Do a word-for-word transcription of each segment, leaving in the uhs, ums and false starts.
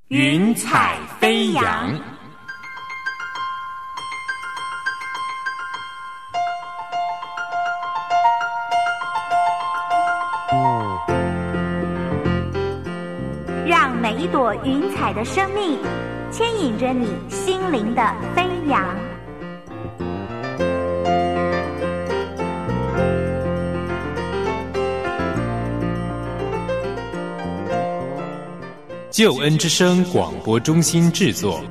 云彩飞扬。 让每一朵云彩的生命牵引着你心灵的飞扬。 救恩之声广播中心制作。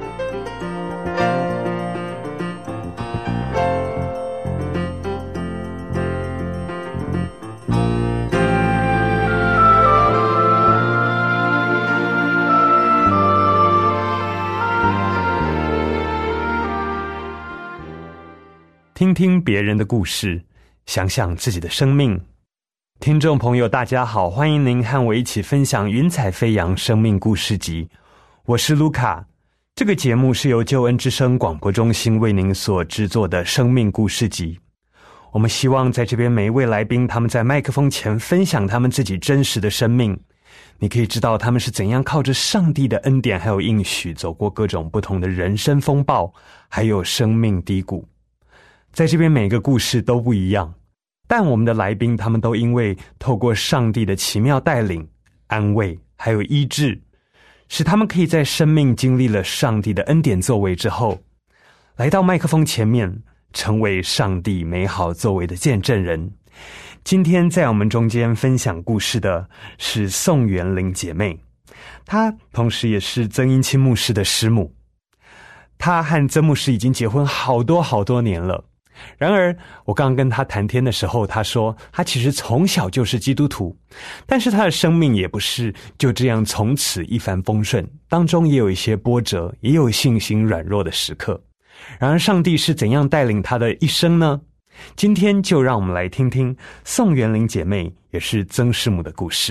听听别人的故事，想想自己的生命。听众朋友大家好，欢迎您和我一起分享云彩飞扬生命故事集，我是卢卡。这个节目是由救恩之声广播中心为您所制作的生命故事集。我们希望在这边每一位来宾，他们在麦克风前分享他们自己真实的生命，你可以知道他们是怎样靠着上帝的恩典还有应许，走过各种不同的人生风暴还有生命低谷。在这边每个故事都不一样，但我们的来宾他们都因为透过上帝的奇妙带领、安慰还有医治，使他们可以在生命经历了上帝的恩典作为之后，来到麦克风前面，成为上帝美好作为的见证人。今天在我们中间分享故事的是宋元玲姐妹，她同时也是曾英清牧师的师母。她和曾牧师已经结婚好多好多年了，然而我刚刚跟他谈天的时候，他说他其实从小就是基督徒，但是他的生命也不是就这样从此一帆风顺，当中也有一些波折，也有信心软弱的时刻。然而上帝是怎样带领他的一生呢？今天就让我们来听听宋元玲姐妹也是曾师母的故事。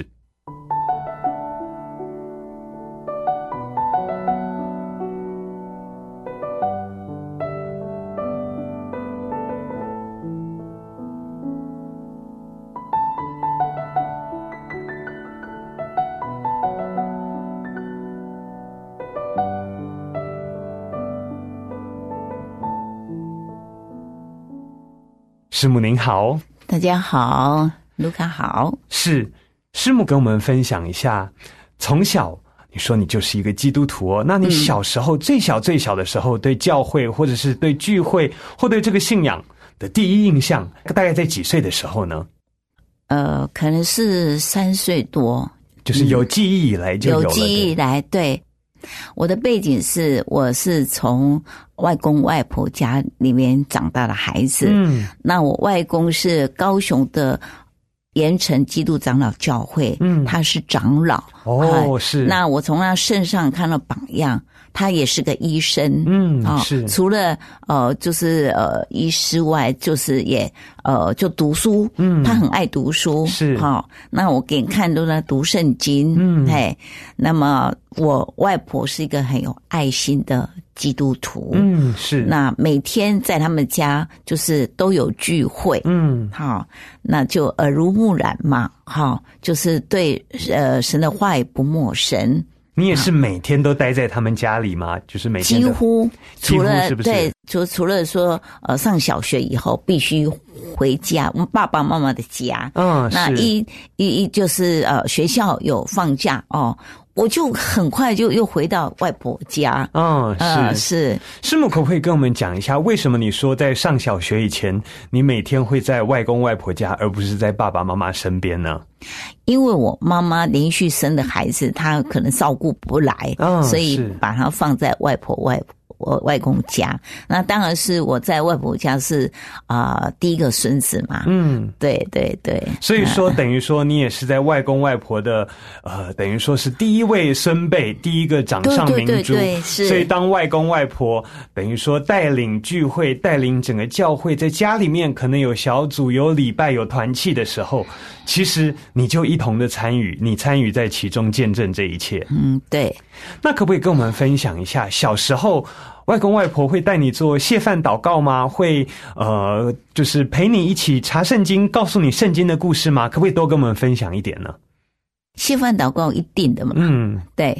师母您好。 大家好，卢卡好。 是，师母跟我们分享一下，从小你说你就是一个基督徒哦，那你小时候、嗯、最小最小的时候对教会或者是对聚会或对这个信仰的第一印象大概在几岁的时候呢？ 呃，可能是三岁多， 就是有记忆以来就有了、嗯、有记忆以来，对。我的背景是我是从外公外婆家里面长大的孩子，嗯，那我外公是高雄的盐城基督长老教会，嗯，他是长老， 哦，是。 那我从他身上看到榜样，他也是个医生， 嗯，哦、是。 除了呃，就是呃，医师外，就是也呃，就读书，嗯，他很爱读书， 是。 好、哦，那我给你看都在读圣经，嗯，嘿，那么我外婆是一个很有爱心的基督徒， 嗯，是。 那每天在他们家就是都有聚会，嗯，好、哦，那就耳濡目染嘛，好、哦，就是对呃神的话语不陌生。 你也是每天都待在他们家里吗？就是每天几乎除了几乎是不是？ 对，除除了说呃上小学以后必须回家，我们爸爸妈妈的家。嗯，那一一一就是呃学校有放假哦，我就很快就又回到外婆家。 嗯，是、呃、 是。 师母可不可以跟我们讲一下，为什么你说在上小学以前，你每天会在外公外婆家，而不是在爸爸妈妈身边呢？ 因为我妈妈连续生的孩子，她可能照顾不来，哦、所以把她放在外婆外我外公家。那当然是我在外婆家是啊、呃、第一个孙子嘛。嗯，对对对。 所以说，等于说你也是在外公外婆的呃，等于说是第一位孙辈，第一个掌上明珠。对对对对，是。所以当外公外婆等于说带领聚会，带领整个教会，在家里面可能有小组、有礼拜、有团契的时候，其实你就一同的参与，你参与在其中，见证这一切。 嗯，对。 那可不可以跟我们分享一下，小时候外公外婆会带你做谢饭祷告吗？会呃，就是陪你一起查圣经，告诉你圣经的故事吗？可不可以多跟我们分享一点呢？ 谢饭祷告一定的嘛，嗯，对。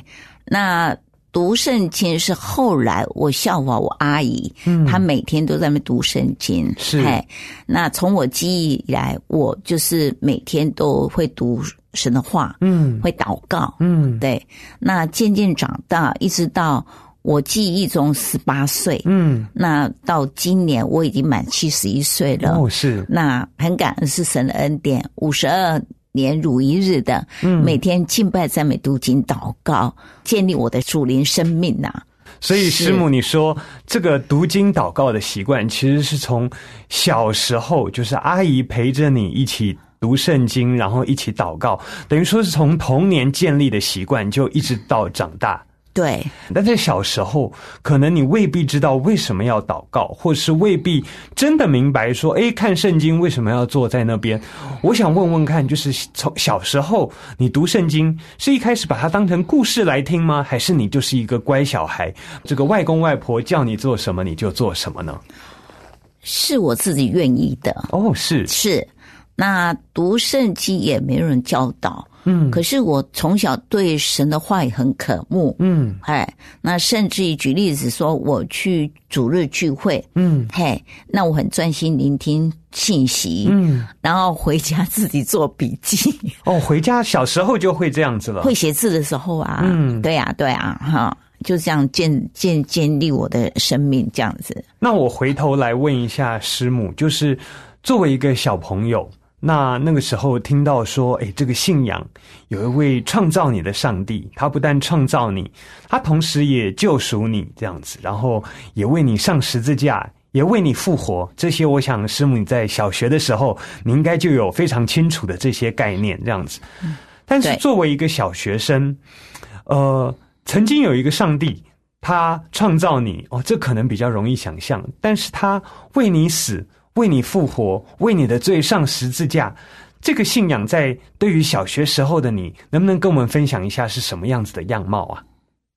那读圣经是后来我效法我阿姨，嗯，她每天都在那边读圣经， 是。 那从我记忆以来，我就是每天都会读神的话，嗯，会祷告，嗯，对。那渐渐长大，一直到我记忆中十八岁，嗯，那到今年我已经满七十一岁了， 哦，是。 那很感恩是神的恩典，五十二年如一日的，嗯，每天敬拜赞美读经祷告，建立我的属灵生命啊。 所以师母，你说这个读经祷告的习惯，其实是从小时候，就是阿姨陪着你一起读圣经，然后一起祷告，等于说是从童年建立的习惯，就一直到长大。 对， 但在小时候，可能你未必知道为什么要祷告，或是未必真的明白说，诶，看圣经为什么要坐在那边。我想问问看，就是从小时候你读圣经，是一开始把它当成故事来听吗？还是你就是一个乖小孩，这个外公外婆叫你做什么你就做什么呢？ 是我自己愿意的。 哦，是是。那读圣经也没有人教导，嗯，可是我从小对神的话也很渴慕，嗯，哎，那甚至于举例子说，我去主日聚会，嗯，嘿，那我很专心聆听信息，嗯，然后回家自己做笔记。 哦，回家小时候就会这样子了， 会写字的时候啊，嗯，对啊，对啊，哈。就这样建建建立我的生命这样子。 那我回头来问一下师母，就是作为一个小朋友，那那个时候听到说，诶，这个信仰有一位创造你的上帝，他不但创造你，他同时也救赎你这样子，然后也为你上十字架，也为你复活。这些我想师母你在小学的时候，你应该就有非常清楚的这些概念这样子。但是作为一个小学生，呃，曾经有一个上帝，他创造你，哦，这可能比较容易想象，但是他为你死，为你复活，为你的罪上十字架，这个信仰在对于小学时候的你，能不能跟我们分享一下是什么样子的样貌啊？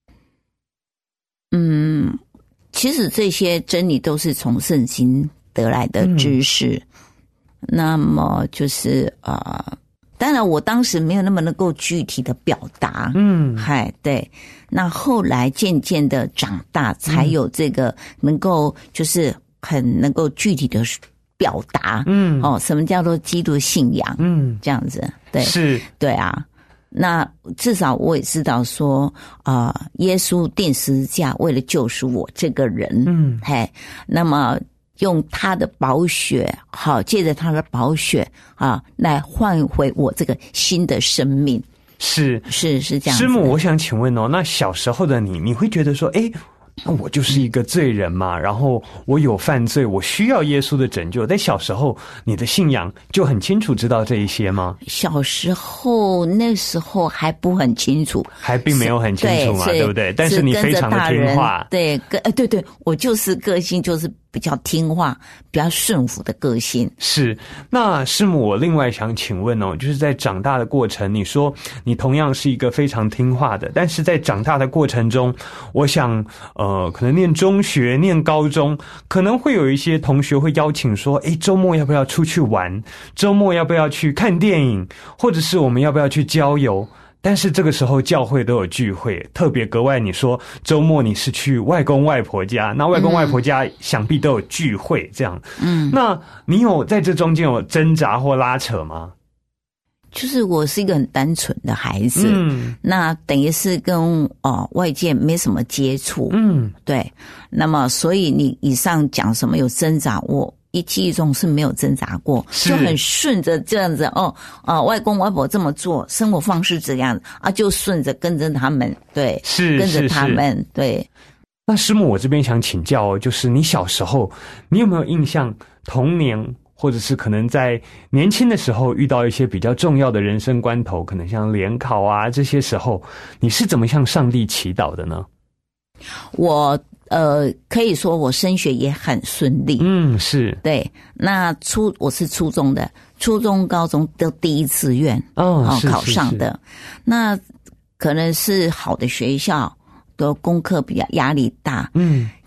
嗯，其实这些真理都是从圣经得来的知识，嗯，那么就是呃当然我当时没有那么能够具体的表达，嗯，嗨，对。那后来渐渐的长大，才有这个能够就是很能够具体的表达，嗯，哦，什么叫做基督信仰，嗯，这样子，对， 是， 对啊。那至少我也知道说，啊、呃，耶稣钉十字架为了救赎我这个人，嗯，嘿，那么用他的宝血，好，借着他的宝血啊，来换回我这个新的生命。 是是是这样子。 师母，我想请问哦，那小时候的你，你会觉得说，诶，那我就是一个罪人嘛，然后我有犯罪，我需要耶稣的拯救。在小时候，你的信仰就很清楚知道这一些吗？ 小时候那时候还不很清楚， 还并没有很清楚嘛， 对, 对不对？但是你非常的听话， 对，跟呃对对，我就是个性就是比较听话、比较顺服的个性。 是。那师母，我另外想请问哦，就是在长大的过程，你说你同样是一个非常听话的，但是在长大的过程中，我想呃，可能念中学、念高中，可能会有一些同学会邀请说，诶，周末要不要出去玩？周末要不要去看电影？或者是我们要不要去郊游？但是这个时候教会都有聚会，特别格外你说周末你是去外公外婆家，那外公外婆家想必都有聚会这样，嗯，那你有在这中间有挣扎或拉扯吗？ 就是我是一个很单纯的孩子，嗯，那等于是跟哦外界没什么接触，嗯，对，那么所以你以上讲什么有挣扎，我一记忆中是没有挣扎过，就很顺着这样子哦，啊，外公外婆这么做，生活方式这样啊，就顺着跟着他们，对， 是跟着他们，对。 那师母，我这边想请教哦，就是你小时候，你有没有印象童年？或者是可能在年轻的时候遇到一些比较重要的人生关头，可能像联考啊这些时候，你是怎么向上帝祈祷的呢？ 我呃可以说我升学也很顺利，嗯，是对。那初我是初中的，初中、高中都第一志愿哦，哦考上的。是是是。那可能是好的学校，的功课比较压力大，嗯。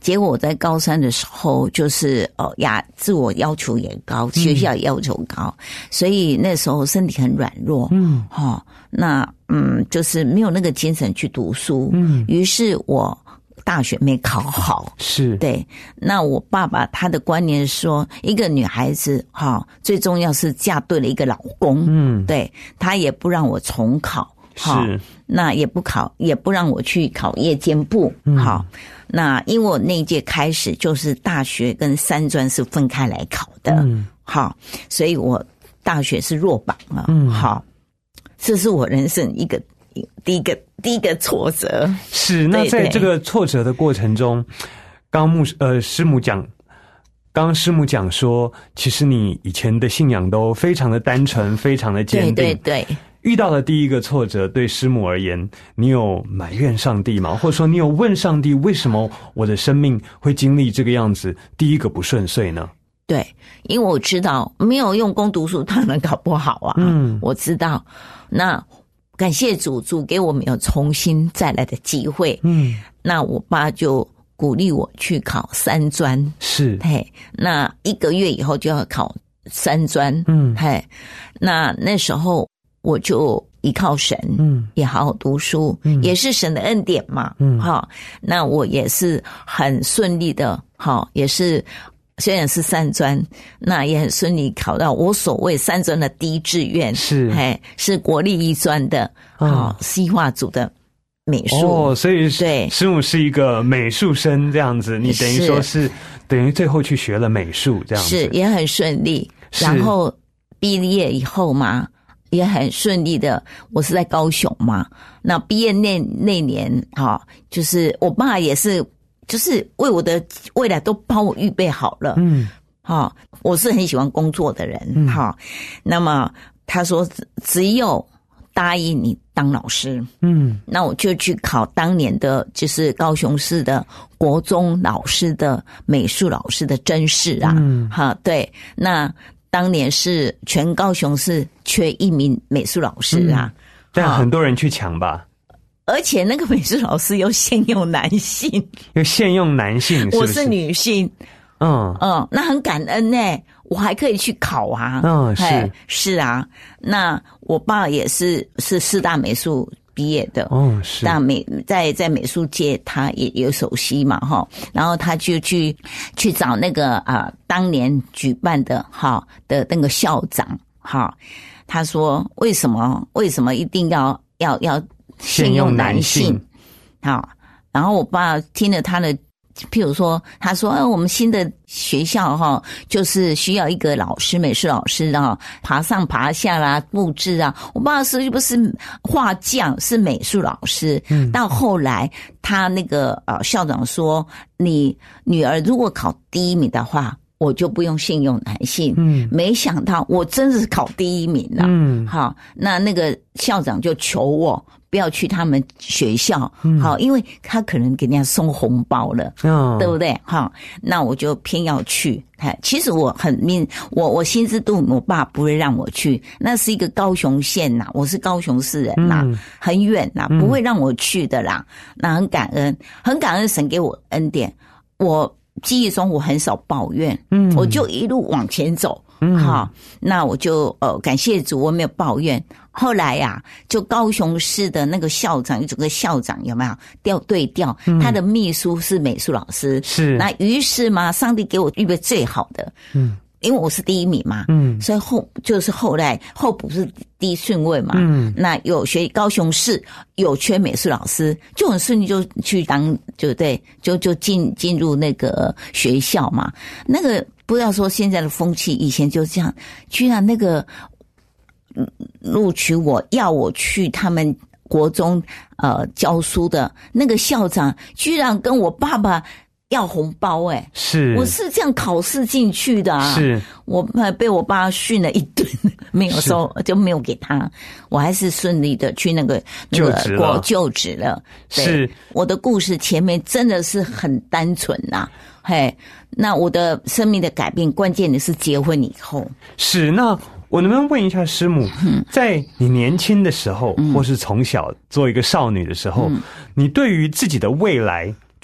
结果我在高三的时候，就是呃呀，自我要求也高，学校也要求高，嗯、所以那时候身体很软弱，嗯，哈、哦，那嗯，就是没有那个精神去读书，嗯，于是我大学没考好， 是对。那我爸爸他的观念是说，一个女孩子哈、哦，最重要是嫁对了一个老公，嗯，对，他也不让我重考。好，那也不考，也不让我去考夜间部。嗯、好，那因为我那一届开始就是大学跟三专是分开来考的。嗯，好，所以我大学是落榜了。嗯，好，这是我人生一个第一个第一个挫折。 是，那在这个挫折的过程中，刚牧呃师母讲。刚刚师母讲说，其实你以前的信仰都非常的单纯，非常的坚定。 对对对。 遇到了第一个挫折，对师母而言，你有埋怨上帝吗？或者说，你有问上帝，为什么我的生命会经历这个样子？第一个不顺遂呢？ 对，因为我知道没有用功读书，当然搞不好啊。嗯，我知道。那感谢主，主给我们有重新再来的机会。嗯，那我爸就鼓励我去考三专， 是， 嘿，那一个月以后就要考三专，嗯，嘿，那那时候我就依靠神，嗯，也好好读书，嗯，也是神的恩典嘛，嗯，好，那我也是很顺利的，好，也是虽然是三专，那也很顺利考到我所谓三专的第一志愿， 是， 嘿，是国立艺专的，好，西画组的。美术哦，所以对师母是一个美术生这样子，你等于说是等于最后去学了美术这样子， 是也很顺利。然后毕业以后嘛，也很顺利的。我是在高雄嘛，那毕业那那年哈、哦，就是我爸也是，就是为我的未来都帮我预备好了。嗯，哈、哦，我是很喜欢工作的人哈、嗯哦。那么他说只有答应你当老师，嗯，那我就去考当年的就是高雄市的国中老师的美术老师的甄试啊，嗯，哈，对，那当年是全高雄市缺一名美术老师啊，嗯、 但很多人去抢吧， 而且那个美术老师又限用男性， 又限用男性是不是， 我是女性，嗯嗯，那很感恩呢、欸。我还可以去考啊， 嗯，是是啊，那我爸也是是四大美术毕业的，哦，是，那美在在美术界他也有熟悉嘛，哈，然后他就去去找那个啊、呃、当年举办的哈的那个校长，哈，他说为什么为什么一定要要要限用男性，好，然后我爸听了他的。譬如说，他说：“哎，我们新的学校哈，就是需要一个老师，美术老师啊，爬上爬下啦，布置啊。我爸是不是画匠，是美术老师？嗯，到后来，他那个呃校长说，你女儿如果考第一名的话，我就不用限用男性。嗯，没想到我真是考第一名了。嗯，好，那那个校长就求我。”不要去他们学校，嗯、好，因为他可能给人家送红包了，哦、对不对？哈，那我就偏要去。其实我很明，我我心知肚明，我爸不会让我去，那是一个高雄县呐，我是高雄市人呐，嗯、很远呐，不会让我去的啦。嗯、那很感恩，很感恩神给我恩典。我记忆中我很少抱怨，嗯，我就一路往前走。嗯，好，那我就呃感谢主，我没有抱怨。后来呀、啊，就高雄市的那个校长，有这个校长有没有调对调？嗯、他的秘书是美术老师， 是。 那于是嘛，上帝给我预备最好的，嗯，因为我是第一名嘛，嗯，所以后就是后来候补是第一顺位嘛，嗯，那有学高雄市有缺美术老师，就很顺利就去当，就对，就就进进入那个学校嘛，那个。不要说现在的风气，以前就这样。居然那个录取我要我去他们国中呃教书的那个校长，居然跟我爸爸要红包哎、欸！ 是， 我是这样考试进去的啊。 是， 我被我爸训了一顿，没有收，就没有给他。我还是顺利的去那个那个国就职了。 是， 我的故事前面真的是很单纯呐、啊。嘿，那我的生命的改变，关键的是结婚以后。 是，那我能不能问一下师母，嗯、在你年轻的时候，嗯、或是从小做一个少女的时候，嗯、你对于自己的未来，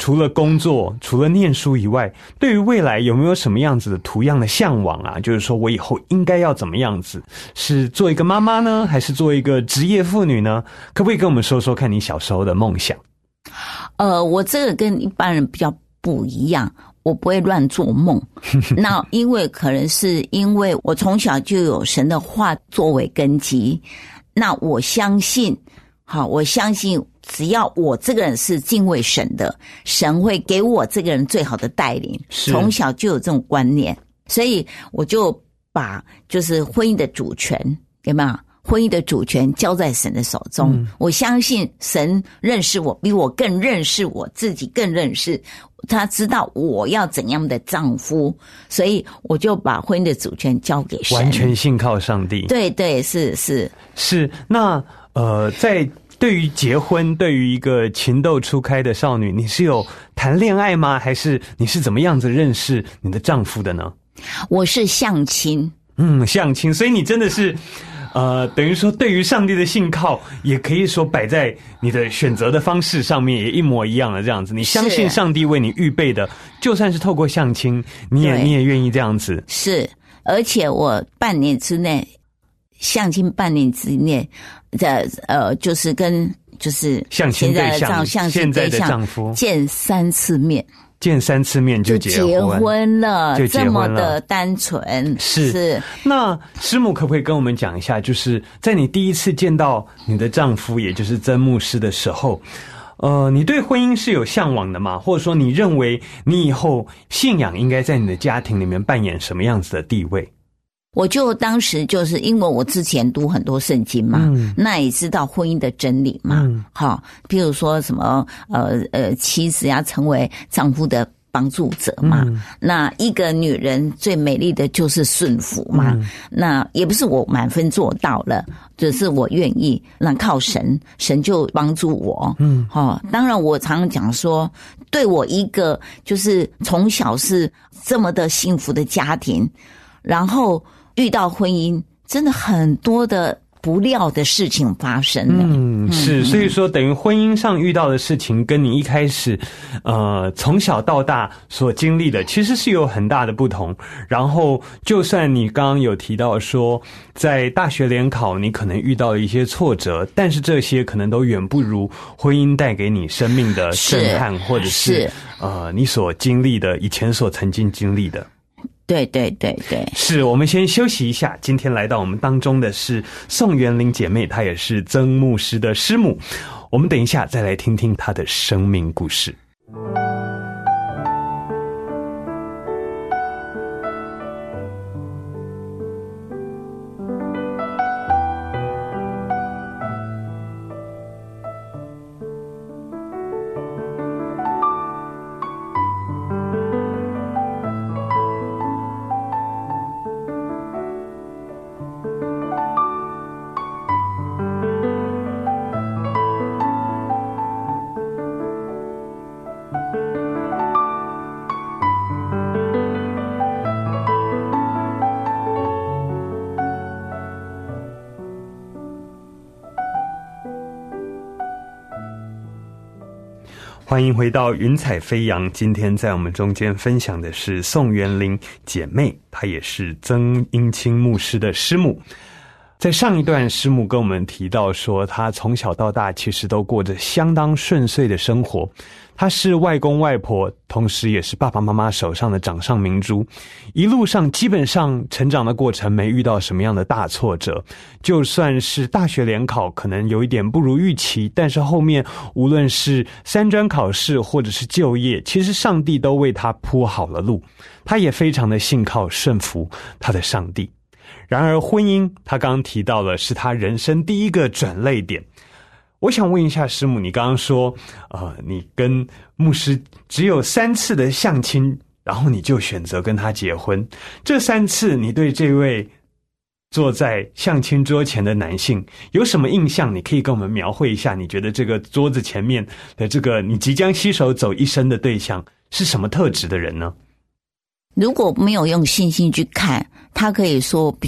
除了工作，除了念书以外，对于未来有没有什么样子的图样的向往啊？就是说我以后应该要怎么样子？是做一个妈妈呢，还是做一个职业妇女呢？可不可以跟我们说说看你小时候的梦想？ 呃，我这个跟一般人比较不一样，我不会乱做梦。那因为可能是因为我从小就有神的话作为根基，那我相信，好，我相信只要我这个人是敬畏神的，神会给我这个人最好的带领。从小就有这种观念，所以我就把就是婚姻的主权，有没有？婚姻的主权交在神的手中，嗯，我相信神认识我，比我更认识我自己，更认识他，知道我要怎样的丈夫，所以我就把婚姻的主权交给神， 完全信靠上帝。 对对，是是是。那呃，在对于结婚，对于一个情窦初开的少女，你是有谈恋爱吗？还是你是怎么样子认识你的丈夫的呢？ 我是相亲。 嗯，相亲，所以你真的是。呃，等于说对于上帝的信靠，也可以说摆在你的选择的方式上面也一模一样的这样子。你相信上帝为你预备的，就算是透过相亲，你也你也愿意这样子。 是，而且我半年之内，相亲半年之内的呃，就是跟就是相亲对象，现在的丈夫见三次面。 见三次面就结婚， 就结婚了， 就结婚了， 这么的单纯。 是是。 那师母可不可以跟我们讲一下，就是在你第一次见到你的丈夫，也就是曾牧师的时候，呃，你对婚姻是有向往的吗？或者说你认为你以后信仰应该在你的家庭里面扮演什么样子的地位？ 我就当时就是因为我之前读很多圣经嘛，嗯，那也知道婚姻的真理嘛，嗯，好，譬如说什么呃呃，妻子要成为丈夫的帮助者嘛，嗯，那一个女人最美丽的就是顺服嘛，嗯，那也不是我满分做到了，只是我愿意，那靠神，神就帮助我，嗯，好，当然我常常讲说，对我一个就是从小是这么的幸福的家庭，然后遇到婚姻，真的很多的不料的事情发生了。 嗯，是，所以说等于婚姻上遇到的事情，跟你一开始，呃，从小到大所经历的，其实是有很大的不同。然后，就算你刚刚有提到说，在大学联考你可能遇到了一些挫折，但是这些可能都远不如婚姻带给你生命的震撼，或者是, 是呃你所经历的，以前所曾经经历的。 对对对对， 是。我们先休息一下。今天来到我们当中的是宋元玲姐妹，她也是曾牧师的师母。我们等一下再来听听她的生命故事。欢迎回到云彩飞扬，今天在我们中间分享的是宋元玲姐妹，她也是曾英清牧师的师母。在上一段，师母跟我们提到说，她从小到大其实都过着相当顺遂的生活。她是外公外婆，同时也是爸爸妈妈手上的掌上明珠，一路上基本上成长的过程没遇到什么样的大挫折，就算是大学联考可能有一点不如预期，但是后面无论是三专考试或者是就业，其实上帝都为她铺好了路，她也非常的信靠顺服她的上帝。然而婚姻，她刚刚提到了是她人生第一个转捩点。我想问一下师母，你刚刚说呃，你跟牧师只有三次的相亲，然后你就选择跟他结婚，这三次你对这位坐在相亲桌前的男性有什么印象？你可以跟我们描绘一下，你觉得这个桌子前面的这个你即将携手走一生的对象是什么特质的人呢？ 如果没有用信心去看，他可以说比较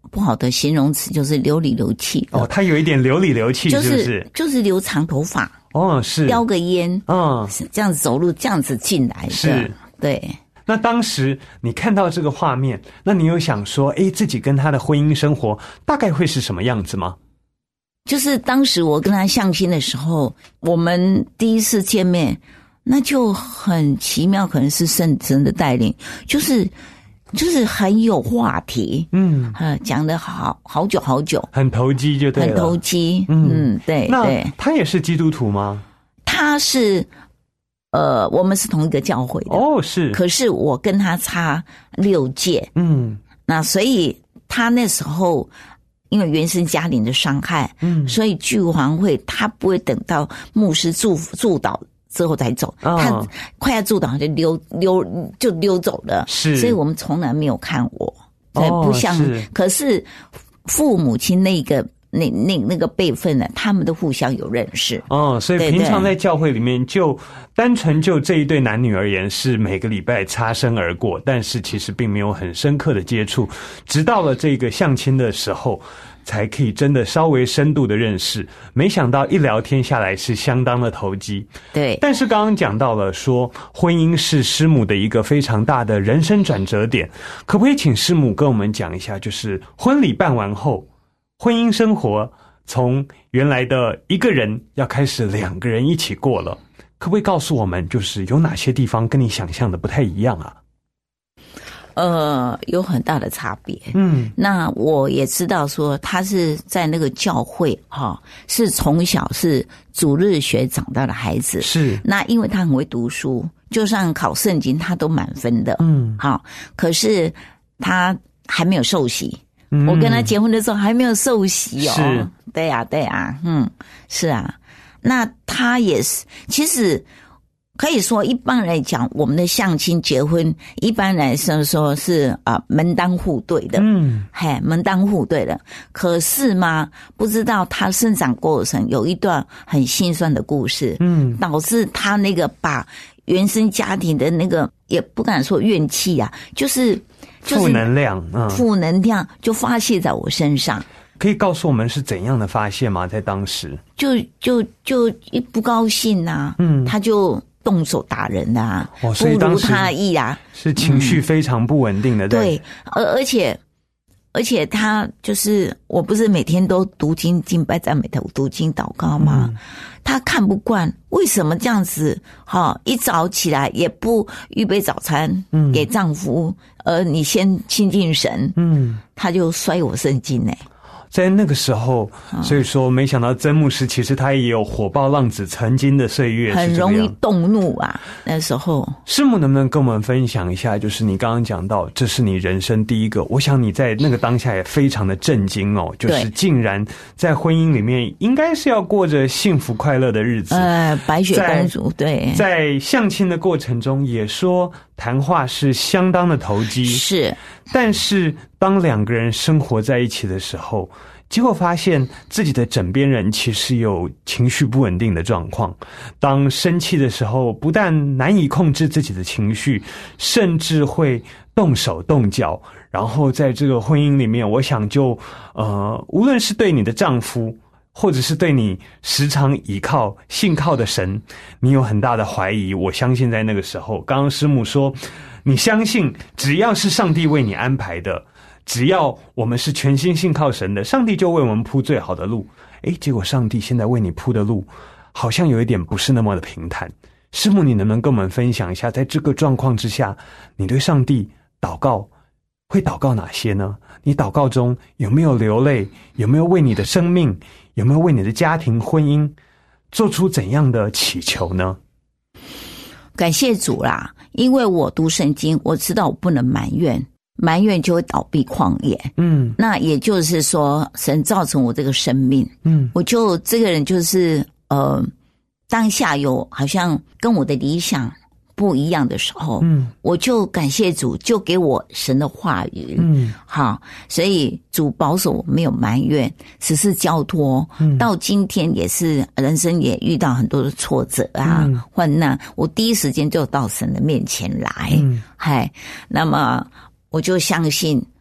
不好的形容词就是流里流气的。 哦，他有一点流里流气， 就是不是？ 就是留长头发。 哦，是叼个烟， 嗯， 这样子走路，这样子进来的。 是， 对。 那当时你看到这个画面，那你有想说，诶，自己跟他的婚姻生活大概会是什么样子吗？ 就是当时我跟他相亲的时候，我们第一次见面，那就很奇妙，可能是圣神的带领，就是就是很有话题，嗯，呃，讲得好好久好久， 很投机就对了， 很投机，嗯，嗯对那对。 他也是基督徒吗？ 他是，呃，我们是同一个教会的哦，是， 可是我跟他差六届， 嗯， 那所以他那时候。因为原生家庭的伤害，嗯，所以聚会会他不会等到牧师祝祝祷之后才走，哦、他快要祝祷就溜溜就溜走了， 是， 所以我们从来没有看我， 哦、 不像， 是可是父母亲那个那那那个辈分呢，他们都互相有认识， 哦，所以平常在教会里面就单纯就这一对男女而言，是每个礼拜擦身而过，但是其实并没有很深刻的接触，直到了这个相亲的时候，才可以真的稍微深度的认识。没想到一聊天下来是相当的投机。 对， 但是刚刚讲到了说婚姻是师母的一个非常大的人生转折点，可不可以请师母跟我们讲一下，就是婚礼办完后，婚姻生活从原来的一个人要开始两个人一起过了，可不可以告诉我们，就是有哪些地方跟你想象的不太一样啊？ 呃，有很大的差别。嗯，那我也知道说他是在那个教会哈、哦，是从小是主日学长大的孩子。 是， 那因为他很会读书，就算考圣经他都满分的。嗯，好、哦，可是他还没有受洗。嗯、我跟他结婚的时候还没有受洗哦。 是， 对呀、啊，对呀、啊，嗯，是啊。那他也是，其实。可以说，一般来讲，我们的相亲结婚，一般来说说是啊、呃、门当户对的，嗯，嘿，门当户对的。可是嘛，不知道他生长过程有一段很心酸的故事，嗯，导致他那个把原生家庭的那个也不敢说怨气啊，就是就是负能量，嗯， 负能量就发泄在我身上。 可以告诉我们是怎样的发泄吗？在当时， 就就就一不高兴呐、啊，嗯，他就。动手打人啊， 哦，所以不如他意啊， 是情绪非常不稳定的。嗯、 对，而而且而且他就是，我不是每天都读经敬拜赞美他读经祷告吗？嗯、他看不惯，为什么这样子？哈、哦，一早起来也不预备早餐、嗯、给丈夫，而你先亲近神，嗯，他就摔我圣经呢。 在那个时候，所以说没想到曾牧师其实他也有火爆浪子曾经的岁月， 很容易动怒啊。那时候， 师母能不能跟我们分享一下？就是你刚刚讲到，这是你人生第一个，我想你在那个当下也非常的震惊哦，就是竟然在婚姻里面应该是要过着幸福快乐的日子， 呃，白雪公主，对， 在相亲的过程中也说谈话是相当的投机， 是， 但是当两个人生活在一起的时候，结果发现自己的枕边人其实有情绪不稳定的状况。当生气的时候，不但难以控制自己的情绪，甚至会动手动脚。然后在这个婚姻里面，我想就呃，无论是对你的丈夫，或者是对你时常倚靠信靠的神，你有很大的怀疑。我相信在那个时候，刚刚师母说你相信只要是上帝为你安排的，只要我们是全心信靠神的，上帝就为我们铺最好的路。诶，结果上帝现在为你铺的路好像有一点不是那么的平坦。师母，你能不能跟我们分享一下，在这个状况之下，你对上帝祷告会祷告哪些呢？你祷告中有没有流泪？有没有为你的生命，有没有为你的家庭婚姻做出怎样的祈求呢？ 感谢主啦，因为我读圣经，我知道我不能埋怨，埋怨就会倒闭旷野。嗯，那也就是说，神造成我这个生命，嗯，我就这个人就是呃，当下有好像跟我的理想不一样的时候，嗯，我就感谢主，就给我神的话语，嗯，好，所以主保守我没有埋怨，只是交托。嗯，到今天也是人生也遇到很多的挫折啊、嗯、患难，我第一时间就到神的面前来，嗯，嗨，那么我就相信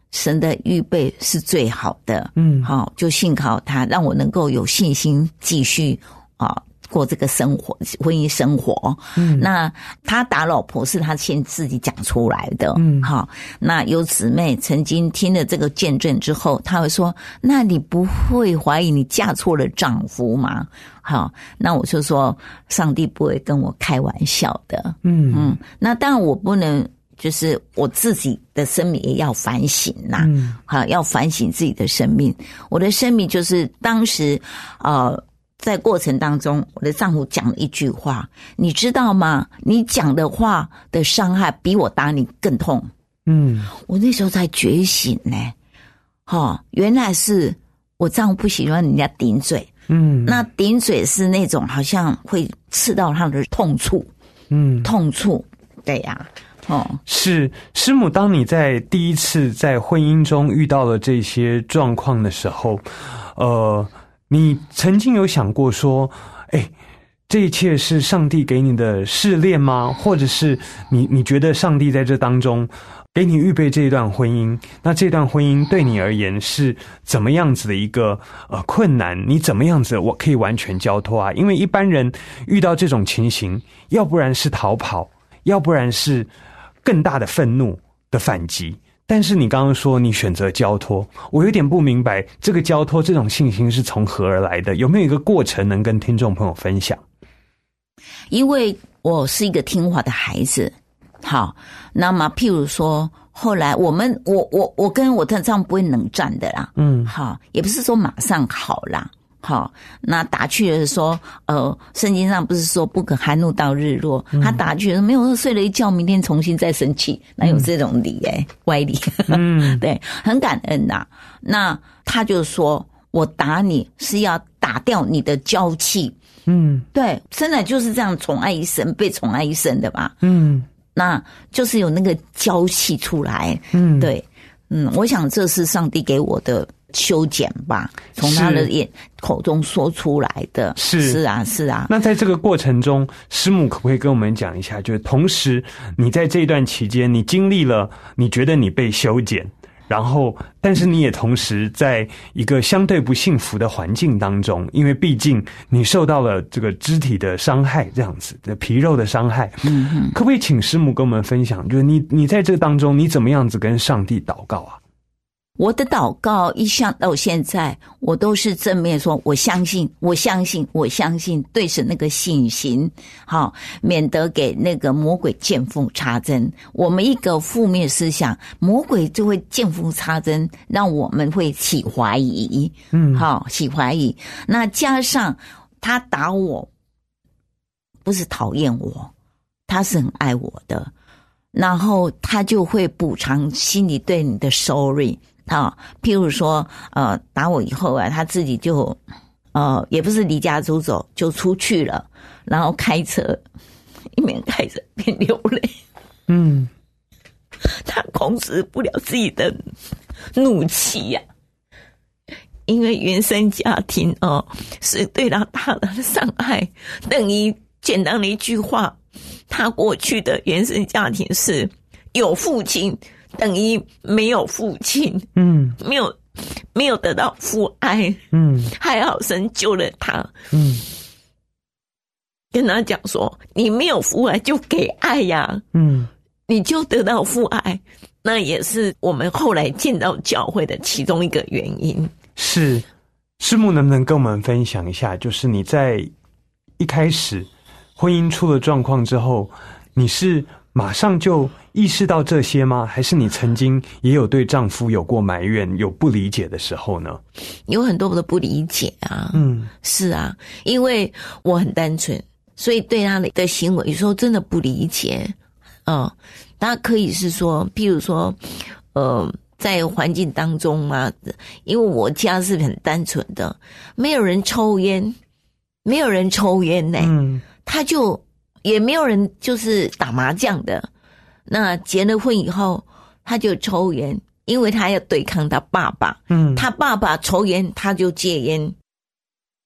神的预备是最好的， 嗯， 好，就信靠他，让我能够有信心继续啊过这个生活，婚姻生活。嗯，那他打老婆是他先自己讲出来的。嗯，好，那有姊妹曾经听了这个见证之后，他会说：“那你不会怀疑你嫁错了丈夫吗？”好，那我就说，上帝不会跟我开玩笑的。嗯嗯，那当然我不能。就是我自己的生命也要反省啦，嗯，好，要反省自己的生命。我的生命就是当时，呃，在过程当中，我的丈夫讲了一句话，你知道吗？你讲的话的伤害比我打你更痛。嗯，我那时候才觉醒呢，哈，原来是我丈夫不喜欢人家顶嘴，嗯，那顶嘴是那种好像会刺到他的痛处，嗯，痛处，对呀、啊。哦， 是师母，当你在第一次在婚姻中遇到了这些状况的时候，呃，你曾经有想过说，哎，这一切是上帝给你的试炼吗？或者是你你觉得上帝在这当中给你预备这一段婚姻，那这段婚姻对你而言是怎么样子的一个呃困难？你怎么样子我可以完全交托啊？因为一般人遇到这种情形，要不然是逃跑，要不然是更大的愤怒的反击，但是你刚刚说你选择交托，我有点不明白这个交托这种信心是从何而来的？有没有一个过程能跟听众朋友分享？ 因为我是一个听话的孩子，好，那么譬如说后来我们我我我跟我的丈夫不会冷战的啦，嗯，好，也不是说马上好啦。好，那打去了说，呃，圣经上不是说不可含怒到日落？嗯、他打去了没有睡了一觉，明天重新再生气，哪有这种理哎、欸、歪理？嗯，对，很感恩呐、啊。那他就说我打你是要打掉你的娇气，嗯，对，生来就是这样宠爱一生，被宠爱一生的嘛，嗯，那就是有那个娇气出来，嗯，对，嗯，我想这是上帝给我的修剪吧，从他的眼口中说出来的。 是是啊是啊。 那在这个过程中，师母可不可以跟我们讲一下，就是同时你在这一段期间你经历了你觉得你被修剪，然后但是你也同时在一个相对不幸福的环境当中，因为毕竟你受到了这个肢体的伤害，这样子的皮肉的伤害。嗯嗯，可不可以请师母跟我们分享，就是你你在这个当中你怎么样子跟上帝祷告啊？ 我的祷告一向到现在，我都是正面说，我相信，我相信，我相信，对神那个信心，好，免得给那个魔鬼见缝插针。我们一个负面思想，魔鬼就会见缝插针，让我们会起怀疑，嗯，好，起怀疑。那加上他打我，不是讨厌我，他是很爱我的，然后他就会补偿心里对你的 sorry。啊，譬如说，呃，打我以后啊，他自己就，呃，也不是离家出走，就出去了，然后开车，一边开着边流泪。嗯，他控制不了自己的怒气呀、啊，因为原生家庭哦是对他大的伤害，等于简单的一句话，他过去的原生家庭是有父亲。等于没有父亲，嗯，没有没有得到父爱，嗯，还好神救了他，嗯，跟他讲说，你没有父爱就给爱呀，嗯，你就得到父爱，那也是我们后来见到教会的其中一个原因。 是，师母能不能跟我们分享一下，就是你在一开始婚姻出了状况之后，你是马上就意识到这些吗？还是你曾经也有对丈夫有过埋怨、有不理解的时候呢？ 有很多的不理解啊，嗯，是啊，因为我很单纯，所以对他的行为有时候真的不理解。嗯，他可以是说，譬如说，呃，在环境当中啊，因为我家是很单纯的，没有人抽烟，没有人抽烟呢、欸，嗯，他就。也没有人就是打麻将的，那结了婚以后他就抽烟，因为他要对抗他爸爸，嗯，他爸爸抽烟他就戒烟，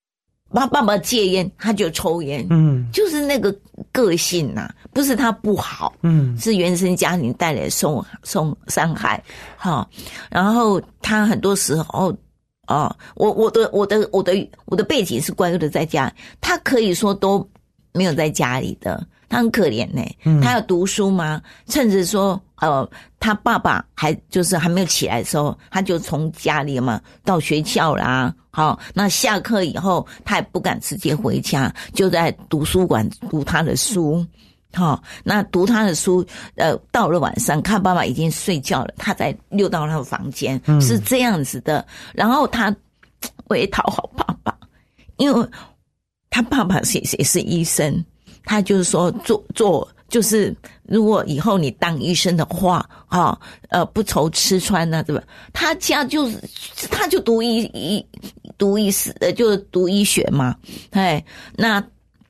他爸爸戒烟，他就抽烟， 嗯， 就是那个个性呐、啊，不是他不好， 嗯， 是原生家庭带来的受受伤害，哈。然后他很多时候，哦，我我的我的我的我的背景是乖乖的在家，他可以说都没有在家里的，他很可怜呢、欸嗯。他要读书吗？甚至说，呃，他爸爸还就是还没有起来的时候，他就从家里嘛到学校啦。好，那下课以后，他也不敢直接回家，就在图书馆读他的书。好，那读他的书，呃，到了晚上，看爸爸已经睡觉了，他才溜到他的房间，嗯、是这样子的。然后他为讨好爸爸，因为他爸爸也也是医生，他就是说做做。就是如果以后你当医生的话，哈，呃，不愁吃穿啊，对吧？他家就是他就读医医读医师，呃，就读医学嘛，哎，那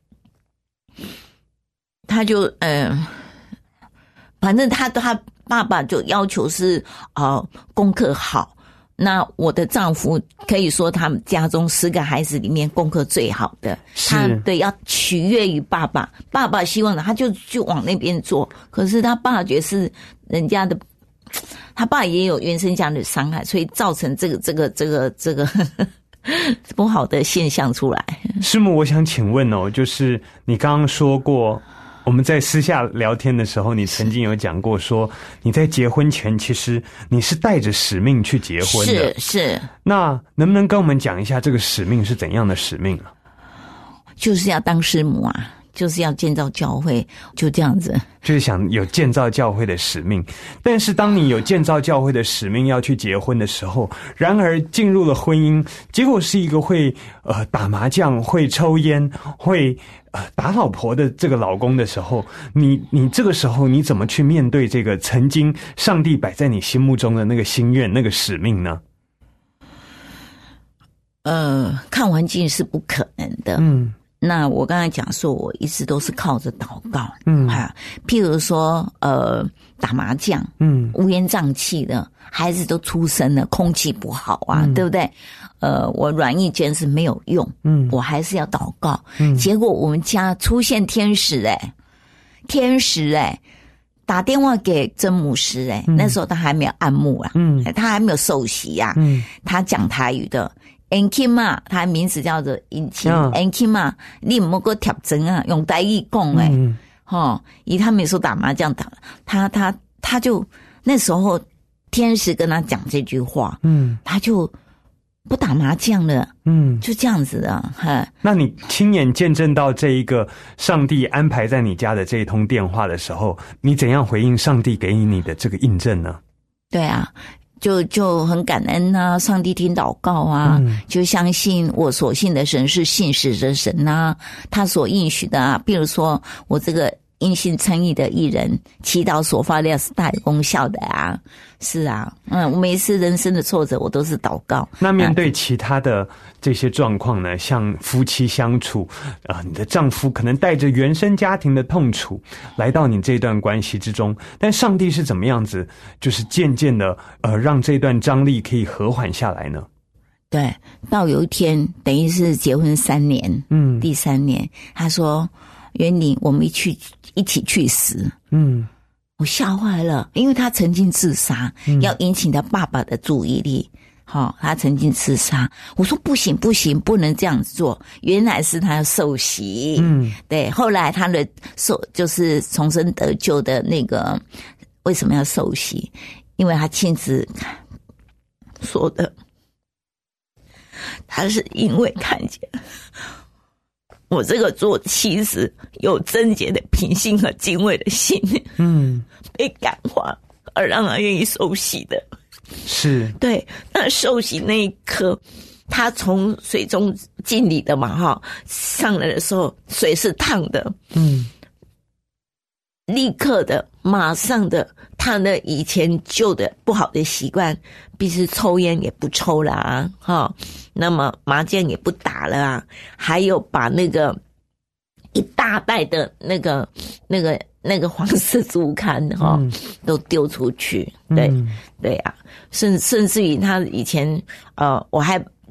他就嗯、呃，反正他他爸爸就要求是啊、呃，功课好。那我的丈夫可以说他们家中十个孩子里面功课最好的，他对要取悦于爸爸，爸爸希望的他就就往那边做，可是他爸觉得是人家的，他爸也有原生家庭的伤害，所以造成这个这个这个这个呵呵不好的现象出来。 师母，我想请问哦，就是你刚刚说过。我们在私下聊天的时候，你曾经有讲过说，你在结婚前其实你是带着使命去结婚的。 是是。 那能不能跟我们讲一下这个使命是怎样的使命啊？ 就是要当师母啊，就是要建造教会，就这样子。 就是想有建造教会的使命，但是当你有建造教会的使命要去结婚的时候，然而进入了婚姻，结果是一个会呃打麻将、会抽烟、会呃打老婆的这个老公的时候，你你这个时候你怎么去面对这个曾经上帝摆在你心目中的那个心愿、那个使命呢？ 呃，看环境是不可能的。嗯。那我刚才讲说，我一直都是靠着祷告，嗯，哈，譬如说，呃，打麻将，嗯，乌烟瘴气的，孩子都出生了，空气不好啊，嗯、对不对？呃，我软硬兼施没有用，嗯，我还是要祷告。嗯，结果我们家出现天使、欸，哎，天使、欸，哎，打电话给曾牧师、欸，哎、嗯，那时候他还没有按牧啊，嗯，他还没有受洗呀、啊，嗯，他讲台语的。恩钦嘛，他名字叫做恩钦，恩钦嘛，你唔好个贴针啊，用台语讲诶，吼，以他们说打麻将打，他他他就那时候天使跟他讲这句话，嗯，他就不打麻将了，嗯，就这样子的，哈。 那你亲眼见证到这一个上帝安排在你家的这一通电话的时候，你怎样回应上帝给你的这个印证呢？ 对啊。就就很感恩啊，上帝听祷告啊、嗯，就相信我所信的神是信实的神啊，他所应许的啊，比如说我这个因信称义的义人，祈祷所发的是大有功效的啊，是啊，嗯，我每一次人生的挫折，我都是祷告。 那面对其他的这些状况呢，像夫妻相处啊、呃，你的丈夫可能带着原生家庭的痛楚来到你这段关系之中，但上帝是怎么样子，就是渐渐的呃，让这段张力可以和缓下来呢？ 对，到有一天，等于是结婚三年，嗯，第三年，他说：“元玲，我们一去一起去死。”嗯，我吓坏了，因为他曾经自杀，嗯、要引起他爸爸的注意力。好、哦，他曾经自杀，我说不行不行，不能这样子做。原来是他要受洗，嗯，对。后来他的受就是重生得救的那个，为什么要受洗？因为他亲自说的。他是因为看见我这个做妻子有贞洁的品性和敬畏的心，嗯，被感化而让他愿意受洗的。 是， 对。那受洗那一刻，他从水中进里的嘛，哈，上来的时候水是烫的，嗯，立刻的，马上的，他的以前旧的不好的习惯，必须抽烟也不抽了啊，哈，那么麻将也不打了啊，还有把那个一大袋的那个那个那个黄色竹竿哈、嗯，都丢出去，对、嗯、对啊，甚甚至于他以前呃，我还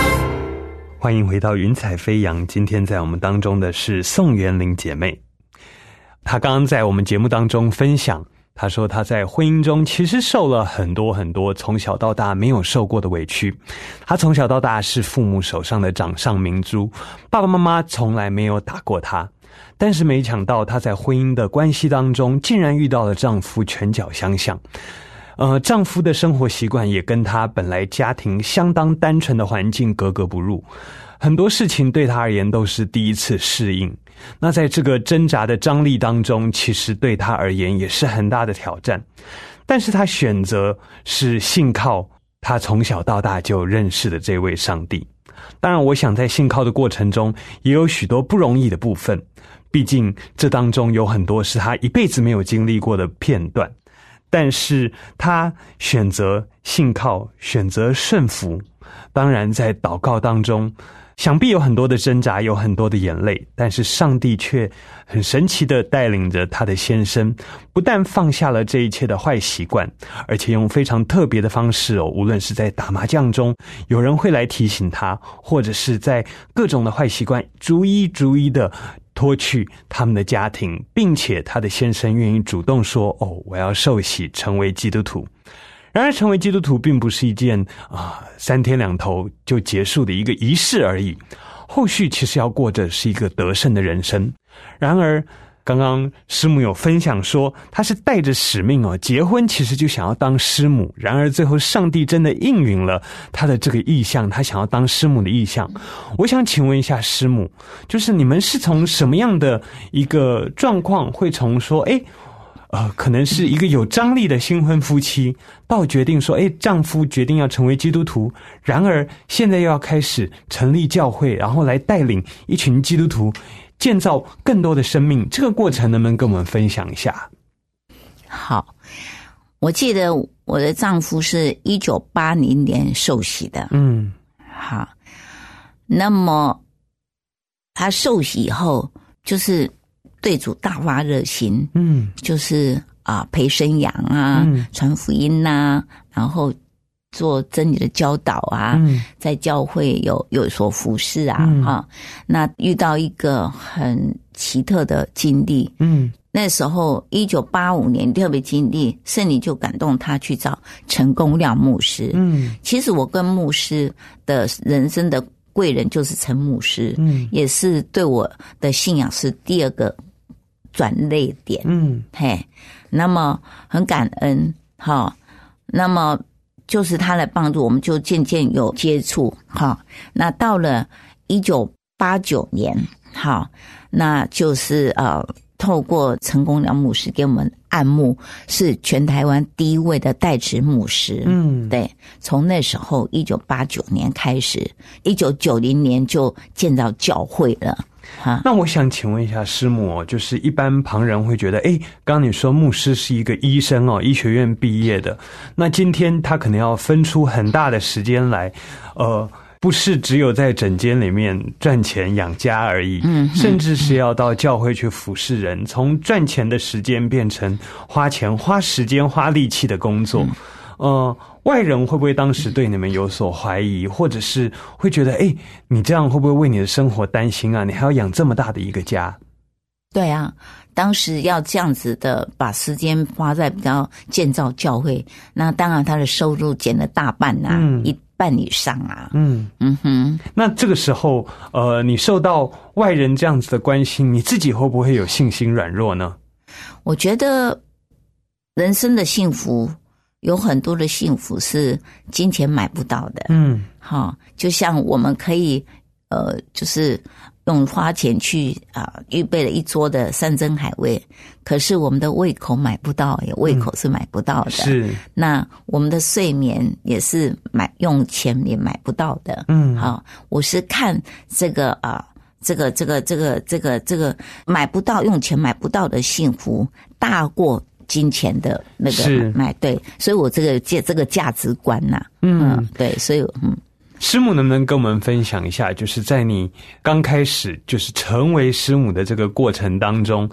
欢迎回到云彩飞扬。今天在我们当中的是宋元玲姐妹，她刚刚在我们节目当中分享，她说她在婚姻中其实受了很多很多从小到大没有受过的委屈。她从小到大是父母手上的掌上明珠，爸爸妈妈从来没有打过她，但是没想到她在婚姻的关系当中竟然遇到了丈夫拳脚相向。呃，丈夫的生活习惯也跟她本来家庭相当单纯的环境格格不入，很多事情对她而言都是第一次适应。那在这个挣扎的张力当中，其实对她而言也是很大的挑战。但是她选择是信靠她从小到大就认识的这位上帝。当然我想在信靠的过程中也有许多不容易的部分，毕竟这当中有很多是她一辈子没有经历过的片段。但是他选择信靠，选择顺服。当然在祷告当中想必有很多的挣扎，有很多的眼泪，但是上帝却很神奇地带领着他的先生，不但放下了这一切的坏习惯，而且用非常特别的方式哦，无论是在打麻将中有人会来提醒他，或者是在各种的坏习惯逐一逐一的脱去他们的家庭，并且他的先生愿意主动说，哦，我要受洗成为基督徒。然而成为基督徒并不是一件啊三天两头就结束的一个仪式而已，后续其实要过着是一个得胜的人生。然而刚刚师母有分享说，她是带着使命哦，结婚其实就想要当师母，然而最后上帝真的应允了她的这个意向，她想要当师母的意向。我想请问一下师母，就是你们是从什么样的一个状况会从说诶呃，可能是一个有张力的新婚夫妻，到决定说，诶，丈夫决定要成为基督徒，然而现在又要开始成立教会，然后来带领一群基督徒建造更多的生命，这个过程能不能跟我们分享一下？ 好，我记得我的丈夫是一九八零年受洗的，嗯，好，那么他受洗以后就是对主大发热心，嗯，就是啊陪生养啊，嗯、传福音啊，然后做真理的教导啊，嗯、在教会有有所服侍啊，嗯、啊，那遇到一个很奇特的经历，嗯，那时候一九八五年特别经历，圣灵就感动他去找陈公亮牧师，嗯，其实我跟牧师的人生的贵人就是陈牧师，嗯，也是对我的信仰是第二个转捩点，嗯，嘿，那么很感恩，哈，那么就是他的帮助，我们就渐渐有接触，哈，那到了一九八九年，哈，那就是呃，透过陈公亮牧师给我们按牧，是全台湾第一位的代职牧师，嗯，对，从那时候一九八九年开始，一九九零年就建造教会了。 那我想请问一下师母哦，就是一般旁人会觉得，诶，刚刚你说牧师是一个医生哦，医学院毕业的，那今天他可能要分出很大的时间来，呃，不是只有在诊间里面赚钱养家而已，嗯，甚至是要到教会去服侍人，从赚钱的时间变成花钱、花时间、花力气的工作，嗯呃，外人会不会当时对你们有所怀疑，或者是会觉得，诶，你这样会不会为你的生活担心啊？你还要养这么大的一个家。 对啊，当时要这样子的把时间花在比较建造教会，那当然他的收入减了大半啊，嗯、一半以上啊。嗯嗯哼。 那这个时候，呃，你受到外人这样子的关心，你自己会不会有信心软弱呢？ 我觉得人生的幸福，有很多的幸福是金钱买不到的，嗯，好，就像我们可以，呃，就是用花钱去啊、呃、预备了一桌的山珍海味，可是我们的胃口买不到，有胃口是买不到的，嗯、是。那我们的睡眠也是买用钱也买不到的，嗯，好，我是看这个啊、呃，这个这个这个这个这个买不到用钱买不到的幸福大过金钱的那个买，对，所以我这个这这个价值观呐、啊，嗯, 嗯，对，所以嗯， 师母能不能跟我们分享一下，就是在你刚开始就是成为师母的这个过程当中，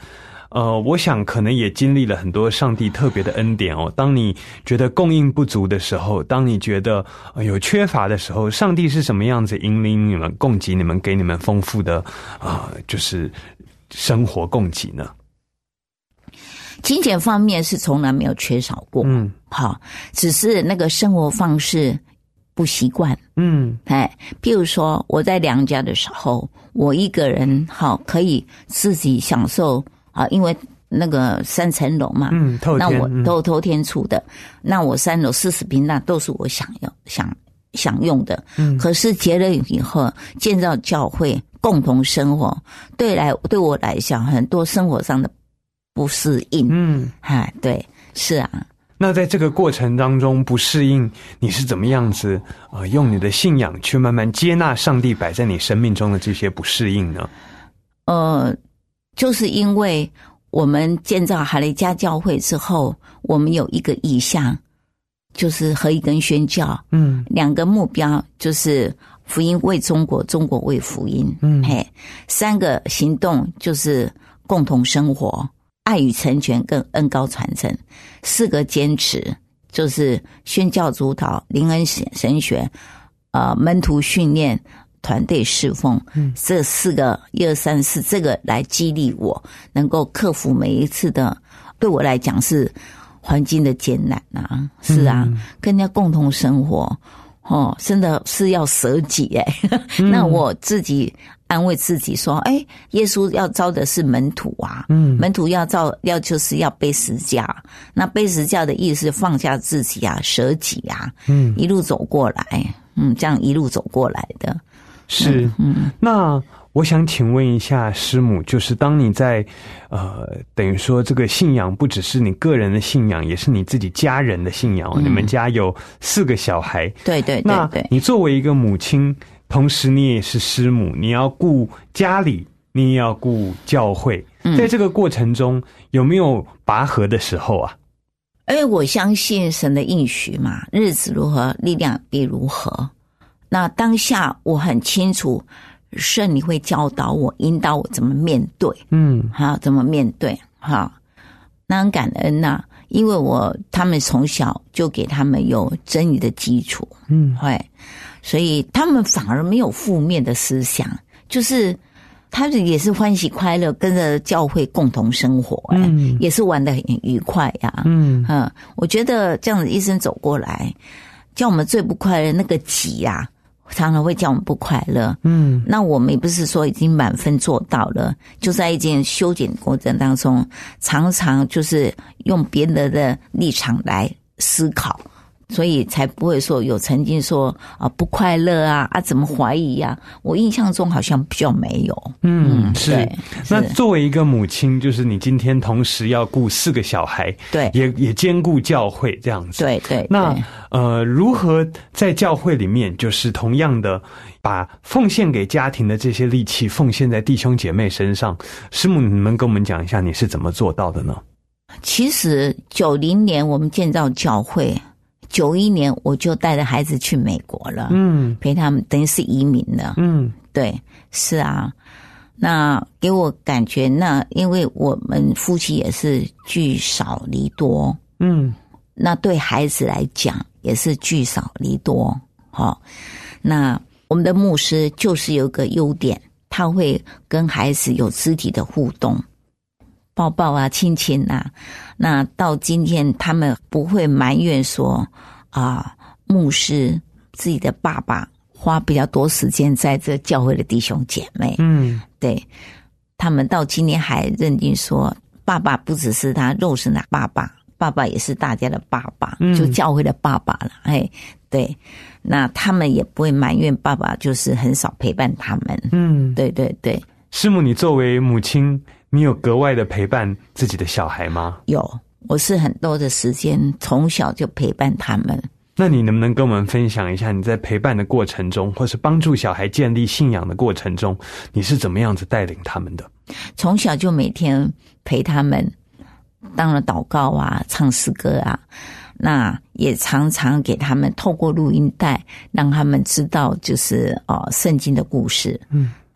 呃，我想可能也经历了很多上帝特别的恩典哦。当你觉得供应不足的时候，当你觉得、呃、有缺乏的时候，上帝是什么样子引领你们、供给你们、给你们丰富的啊、呃，就是生活供给呢？ 金钱方面是从来没有缺少过，嗯，好，只是那个生活方式不习惯，嗯，哎，譬如说我在娘家的时候，我一个人好可以自己享受啊，因为那个三层楼嘛，嗯，透天，那我都透天厝的，嗯、那我三楼四十平那都是我想要想享用的，嗯，可是结了以后建造教会共同生活，对来对我来讲很多生活上的不适应，嗯，哎，对，是啊。 那在这个过程当中不适应，你是怎么样子呃，用你的信仰去慢慢接纳上帝摆在你生命中的这些不适应呢？ 呃，就是因为我们建造哈雷家教会之后，我们有一个意向，就是合一跟宣教，嗯，两个目标就是福音为中国，中国为福音，嗯，嘿，三个行动就是共同生活。爱与成全跟恩高传承，四个坚持就是宣教主导、灵恩神学、呃门徒训练、团队侍奉，嗯，这四个一二三四，这个来激励我能够克服每一次的，对我来讲是环境的艰难啊，是啊，嗯、跟人家共同生活，哦，真的是要舍己哎、嗯，那我自己。安慰自己说，哎，耶稣要招的是门徒啊，嗯，门徒要招要就是要背十架，那背十架的意思是放下自己啊，舍己啊，嗯，一路走过来，嗯，这样一路走过来的。 是，嗯，嗯那我想请问一下师母，就是当你在呃，等于说这个信仰不只是你个人的信仰，也是你自己家人的信仰，嗯、你们家有四个小孩， 对对对对， 那你作为一个母亲。同时你也是师母，你要顾家里，你也要顾教会，在这个过程中有没有拔河的时候啊？ 因为我相信神的应许嘛，日子如何，力量必如何。那当下我很清楚，圣灵会教导我、引导我怎么面对，嗯，好，怎么面对，好，那很感恩呐、啊，因为我他们从小就给他们有真理的基础，嗯，会。所以他们反而没有负面的思想，就是他们也是欢喜快乐，跟着教会共同生活、欸，嗯，也是玩得很愉快呀、啊，嗯嗯，我觉得这样子一生走过来，叫我们最不快乐那个己呀、啊，常常会叫我们不快乐，嗯，那我们也不是说已经满分做到了，就在一件修剪过程当中，常常就是用别人的立场来思考。所以才不会说有曾经说啊不快乐啊啊怎么怀疑啊？我印象中好像比较没有。 嗯，嗯是。那作为一个母亲，就是你今天同时要顾四个小孩， 对， 也也兼顾教会这样子。 对 对, 对。 那呃，如何在教会里面，就是同样的把奉献给家庭的这些力气奉献在弟兄姐妹身上？师母，你们跟我们讲一下你是怎么做到的呢？ 其实九零年我们建造教会。九一年我就带着孩子去美国了，嗯，陪他们等于是移民了，嗯，对，是啊，那给我感觉，那因为我们夫妻也是聚少离多，嗯，那对孩子来讲也是聚少离多，好、哦，那我们的牧师就是有一个优点，他会跟孩子有肢体的互动。抱抱啊，亲亲啊，那到今天他们不会埋怨说啊，牧师自己的爸爸花比较多时间在这教会的弟兄姐妹，嗯，对，他们到今天还认定说，爸爸不只是他肉身的爸爸，爸爸也是大家的爸爸，嗯、就教会的爸爸了，哎，对，那他们也不会埋怨爸爸，就是很少陪伴他们，嗯，对对对。 师母，你作为母亲，你有格外的陪伴自己的小孩吗？ 有，我是很多的时间从小就陪伴他们。 那你能不能跟我们分享一下你在陪伴的过程中，或是帮助小孩建立信仰的过程中，你是怎么样子带领他们的？ 从小就每天陪他们，当然祷告啊，唱诗歌啊，那也常常给他们透过录音带，让他们知道就是呃圣经的故事。嗯。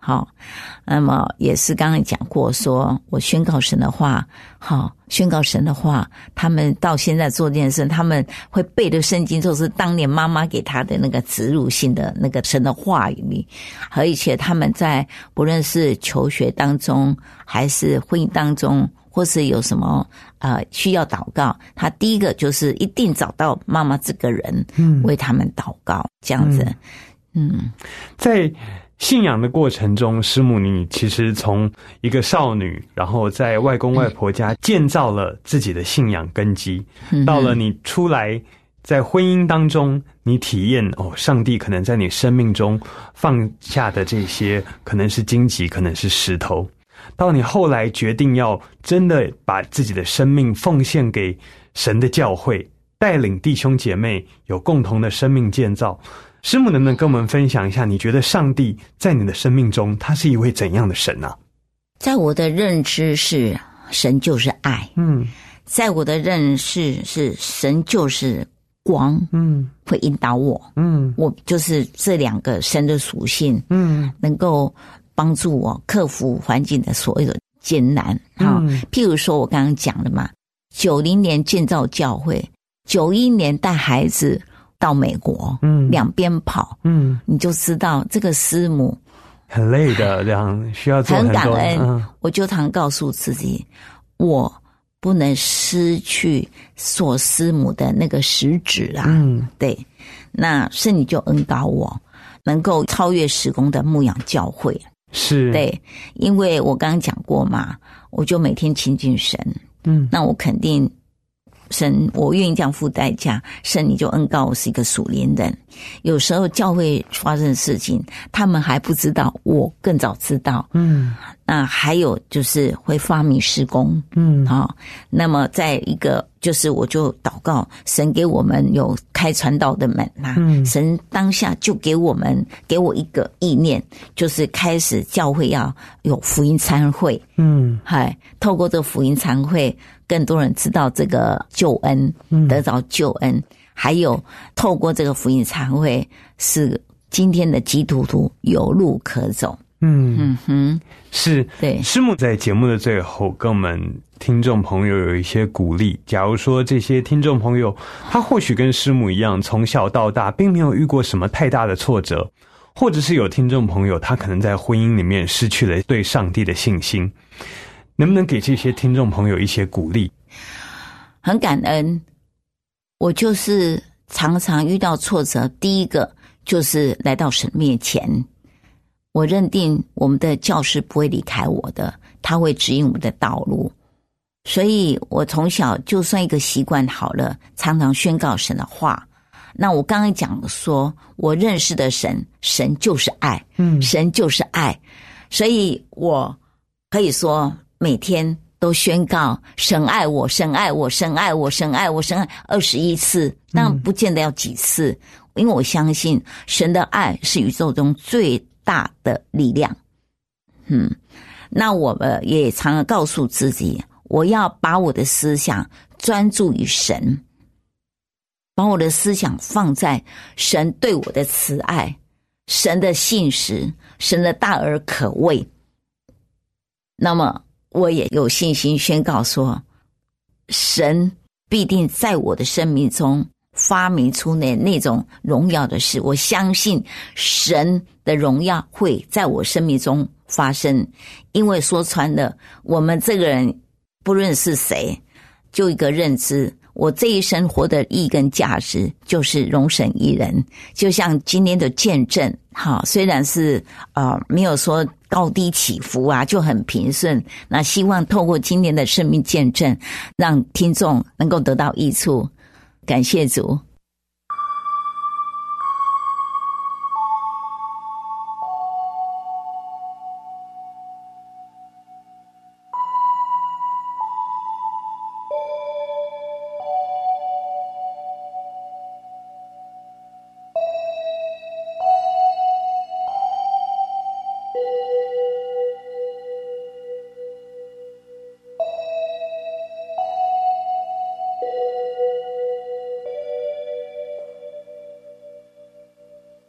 好，那么也是刚刚讲过说，我宣告神的话，好，宣告神的话，他们到现在做这件事，他们会背的圣经就是当年妈妈给他的那个植入性的那个神的话语里，而且他们在不论是求学当中，还是婚姻当中，或是有什么呃需要祷告，他第一个就是一定找到妈妈这个人，嗯，为他们祷告，这样子，嗯，嗯在信仰的过程中，师母你其实从一个少女，然后在外公外婆家建造了自己的信仰根基，嗯、到了你出来在婚姻当中，你体验哦，上帝可能在你生命中放下的这些，可能是荆棘，可能是石头，到你后来决定要真的把自己的生命奉献给神的教会，带领弟兄姐妹有共同的生命建造。师母能不能跟我们分享一下，你觉得上帝在你的生命中他是一位怎样的神啊？ 在我的认知是神就是爱，嗯，在我的认识是神就是光，嗯，会引导我，嗯，我就是这两个神的属性，嗯，能够帮助我克服环境的所有的艰难。好、嗯，譬如说我刚刚讲的嘛，九零年建造教会，九一年带孩子到美国，嗯，两边跑，嗯，你就知道这个师母很累的，这样需要做很多， 很感恩。嗯、我就常告诉自己，我不能失去做师母的那个实质啊。嗯，对，那圣女就恩膏我，能够超越时空的牧养教会。 是， 对，因为我刚刚讲过嘛，我就每天亲近神，嗯，那我肯定。神，我愿意这样付代价，神你就恩膏我是一个属灵人。有时候教会发生的事情，他们还不知道，我更早知道。嗯，那还有就是会发明施工，嗯，好、哦，那么在一个就是我就祷告，神给我们有开传道的门啊，嗯，神当下就给我们给我一个意念，就是开始教会要有福音餐会，嗯，嗨，透过这个福音餐会。更多人知道这个救恩，得着救恩、嗯、还有透过这个福音餐会使今天的基督徒有路可走。嗯嗯哼， 是， 对。 师母在节目的最后跟我们听众朋友有一些鼓励，假如说这些听众朋友他或许跟师母一样从小到大并没有遇过什么太大的挫折，或者是有听众朋友他可能在婚姻里面失去了对上帝的信心，能不能给这些听众朋友一些鼓励？ 很感恩，我就是常常遇到挫折，第一个就是来到神面前，我认定我们的教师不会离开我的，他会指引我们的道路，所以我从小就算一个习惯好了，常常宣告神的话。那我刚刚讲说，我认识的神，神就是爱，嗯，神就是爱，所以我可以说每天都宣告神爱我，神爱我，神爱我，神爱我，神爱二十一次，但不见得要几次、嗯、因为我相信神的爱是宇宙中最大的力量。嗯，那我们也常常告诉自己，我要把我的思想专注于神，把我的思想放在神对我的慈爱，神的信实，神的大而可畏。那么我也有信心宣告说，神必定在我的生命中发明出那那种荣耀的事，我相信神的荣耀会在我生命中发生。因为说穿了，我们这个人不论是谁，就一个认知，我这一生活的意义跟价值就是荣神一人。就像今天的见证，好，虽然是呃没有说高低起伏啊，就很平顺，那希望透过今天的生命见证，让听众能够得到益处。感谢主。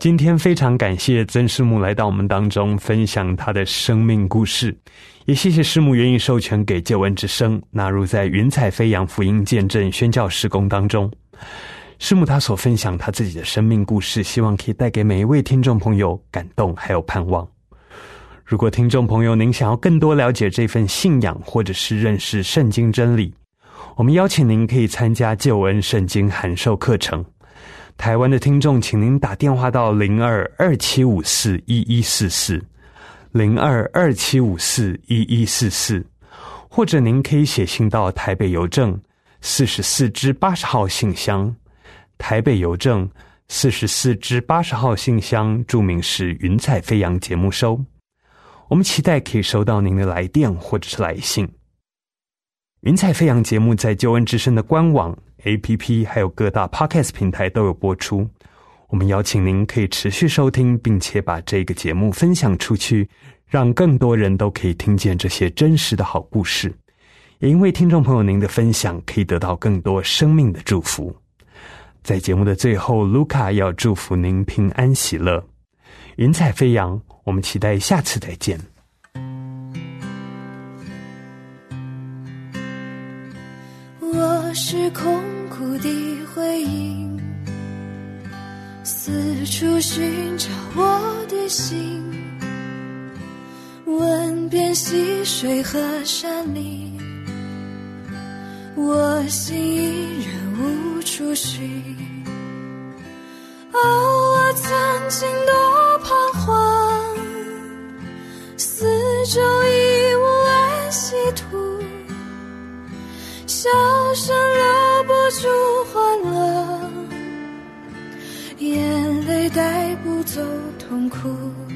今天非常感谢曾师母来到我们当中分享她的生命故事，也谢谢师母愿意授权给救恩之声纳入在云彩飞扬福音见证宣教事工当中。师母她所分享她自己的生命故事，希望可以带给每一位听众朋友感动还有盼望。如果听众朋友您想要更多了解这份信仰，或者是认识圣经真理，我们邀请您可以参加救恩圣经函授课程。台湾的听众请您打电话到零二二七五四一一四四 零二二七五四一一四四，或者您可以写信到台北邮政四十四支八十号信箱，台北邮政四十四支八十号信箱，注明是云彩飞扬节目收。我们期待可以收到您的来电或者是来信。云彩飞扬节目在救恩之声的官网 A P P 还有各大 Podcast 平台都有播出，我们邀请您可以持续收听，并且把这个节目分享出去，让更多人都可以听见这些真实的好故事。也因为听众朋友您的分享，可以得到更多生命的祝福。在节目的最后，卢卡要祝福您平安喜乐。云彩飞扬，我们期待下次再见。 我是空谷的回音，四处寻找我的心，问遍溪水和山林，我心依然无处寻。哦，我曾经多彷徨，四周已无安息土，笑声留不住欢乐，眼泪带不走痛苦。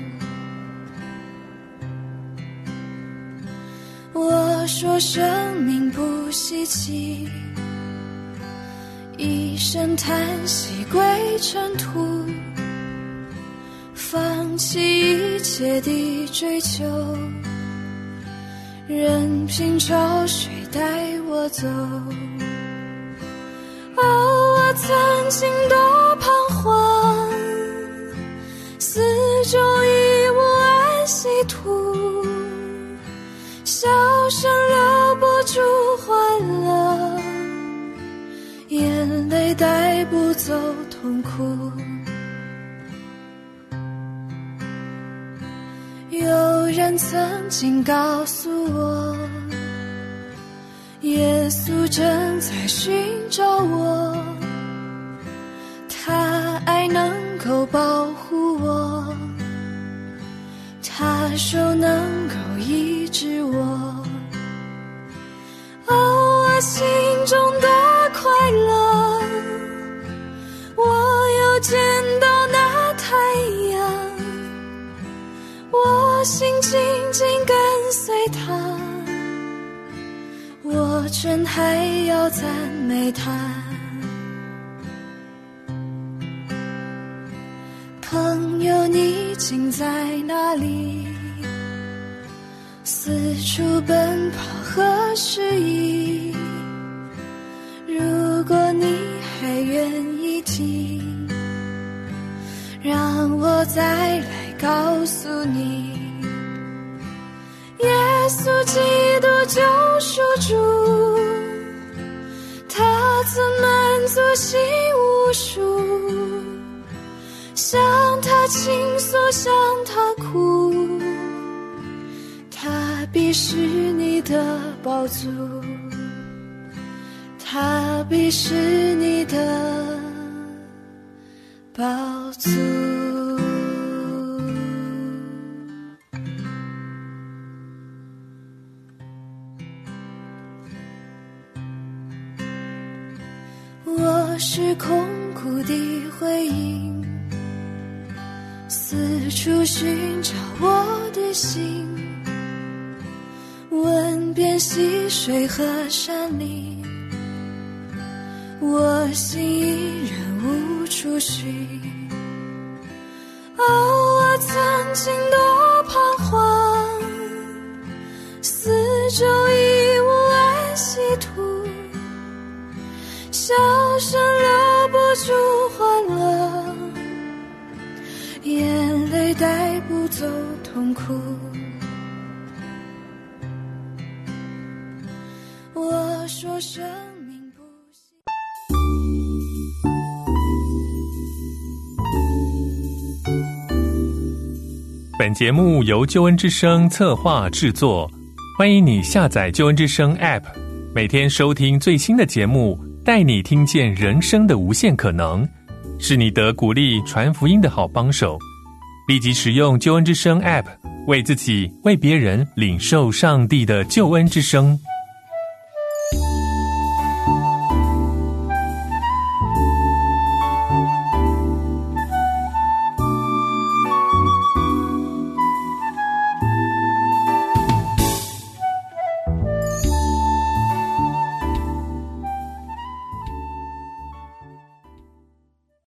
我说生命不稀奇，一声叹息归尘土，放弃一切的追求，任凭潮水带我走。哦，我曾经多彷徨，四周已无安息土，笑声留不住欢乐，眼泪带不走痛苦。有人曾经告诉我，耶稣正在寻找我，他爱能够保护我，他手能够医治我。哦，我心中多快乐，我又见到那太阳，我心紧紧跟随他，我真还要赞美他。朋友，你竟在哪里？四处奔跑何时已？如果你还愿意听，让我再来告诉你，耶稣基督救赎主，他曾满足心无数，向他倾诉，向他哭，他必是你的宝足，他必是你的宝足。我是空谷的回音，四处寻找我的心，问遍溪水和山林，我心依然无处寻。哦，我曾经多彷徨，四周已无安息土，笑声留不住欢乐， 走痛苦。我说生命不息。 本节目由救恩之声策划制作，欢迎你下载救恩之声 App， 每天收听最新的节目，带你听见人生的无限可能，是你得鼓励传福音的好帮手。立即使用救恩之声 App， 为自己为别人领受上帝的救恩之声。